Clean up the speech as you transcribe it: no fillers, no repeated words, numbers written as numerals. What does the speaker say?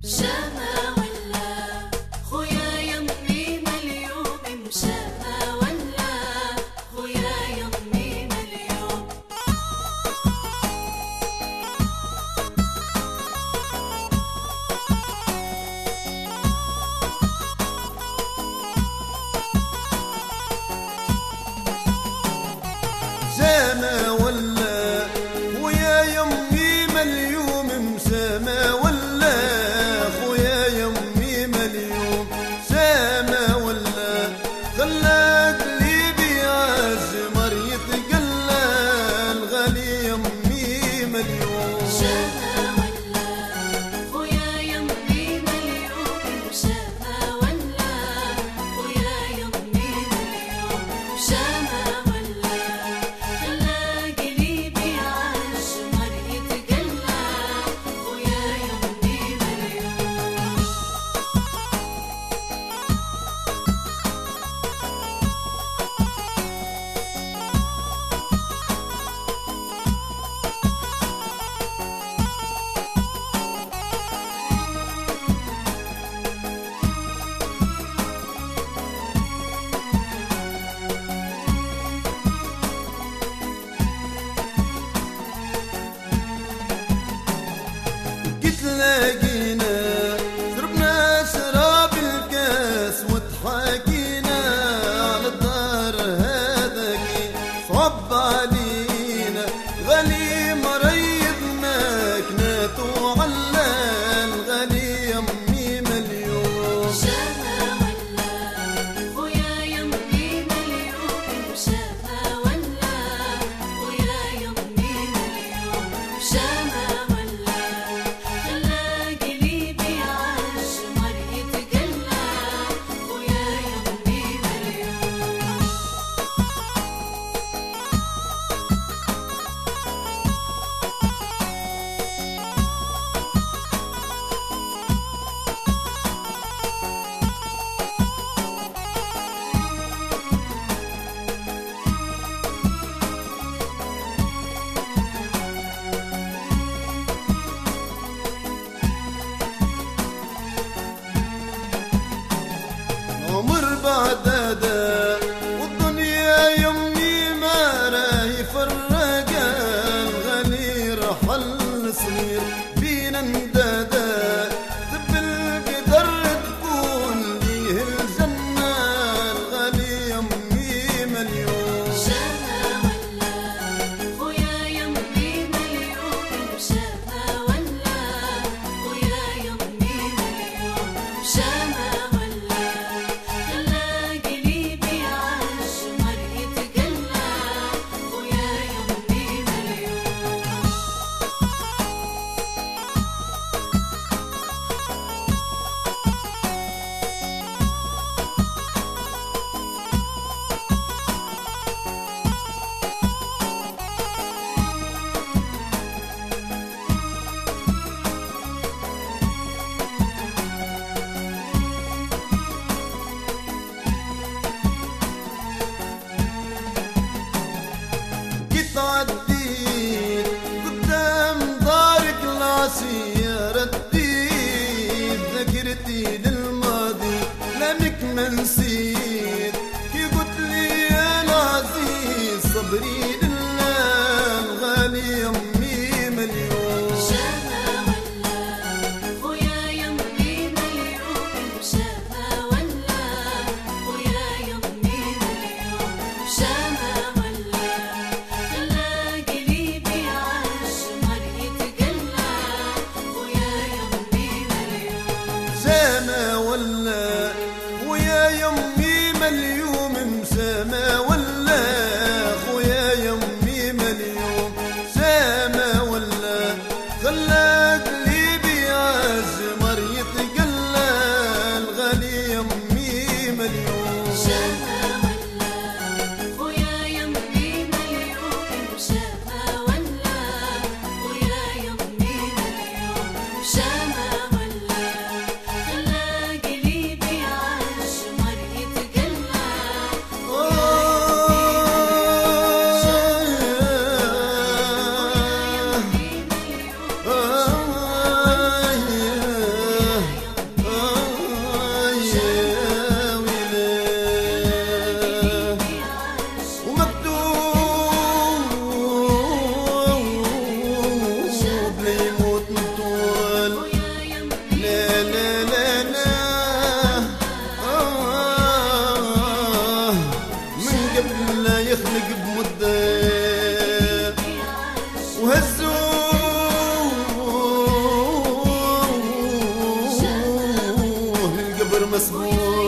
شاما ولا خويا يمي مليوم مشاما ولا خويا يمي مليوم شاما ولا خويا يمي مليوم مشاما ولا خويا يمي مليوم شاما ولا خلى قلبي عالجمر يتقلى الغالي يمي مليوم شاما ولا خويا يمي مليوم شاما ولا خويا يمي مليوم شاما ولا خلى قلبي عالجمر يتقلى خويا يمي مليوم قلت لاقينا شربنا شراب الكاس وضحكينا على الدار هذاك صب علينا غالي مريضنا كناتو على الغالي يمي مليون شاما ولا خويا يمي مليوم شاما ولا خويا يمي مليوم شاما ولا خلى قلبي عالجمر يتقلى خويا يمي مليوم عمر بعد هذا والدنيا يمي ما راهي فرقا الغالي رحل صغير فينا ندادا تب القدر تكون ليه الجنة الغالي يمي مليون شاما ولا خويا يمي مليوم شاما ولا خويا يمي مليوم شاما ولا خلى قلبي عالجمر يتقلى خويا يمي مليوم كنت عديت قدام دارك العصير رديت ذاكرتي للماضي لمك ما نسيت كي قلت لي يا العزيز صبري لله الغالي يمي مليون شاما ولا خويا يمي مليوم شاما ولا خويا يمي مليوم شاما ولا خلى قلبي عالجمر يتقلى خويا يمي مليوم سما ولا خويا يمي مليوم مسامة ولا خويا يمي مليوم سما ولا خلى قلبي عالجمر يتقلى الغالي يمي مليون شاما ولا خويا يمي مليوم شاما ولا خويا يمي مليوم شاما ولا خلى قلبي عالجمر يتقلى مسبوق